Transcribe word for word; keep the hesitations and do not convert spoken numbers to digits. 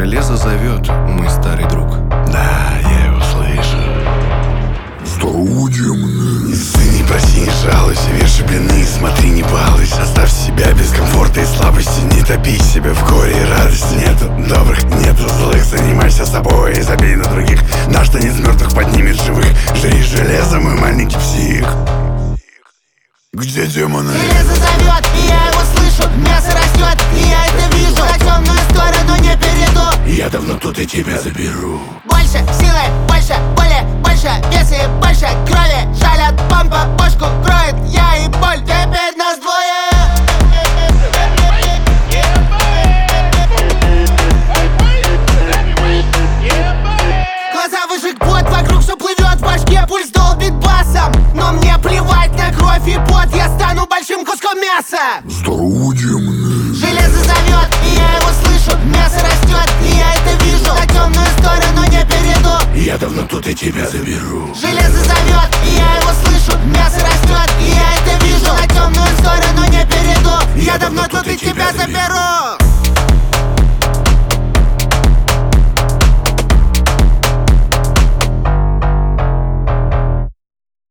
Железо зовет, мой старый друг. Да, я его слышу. Струдим. Ты не проси, не жалуйся, вешай блины, смотри, не балуйся. Оставь себя без комфорта и слабости, не топи себя в горе и радости. Нету добрых, нету злых, занимайся собой и забей на других. Наш танец мертвых поднимет живых. Жри железо, мой маленький псих. Где демоны? Железо зовет, и я его слышу. Мясо растет, и я это вижу. На темную сторону не перейду. Я давно тут и тебя заберу. Больше силы, больше боли, больше веса и больше крови. Жаль от помпа, бошку кроет. Я и боль, теперь нас двое. Глаза выжег пот, вокруг все плывет, в башке пульс долбит басом. Но мне плевать на кровь и пот, я стану большим куском мяса. Струдим. Железо зовет, и я его слышу. Мясо растет, и я это вижу. На темную сторону не перейду. Я давно тут и тебя заберу. Железо зовет, и я его слышу. Мясо растет.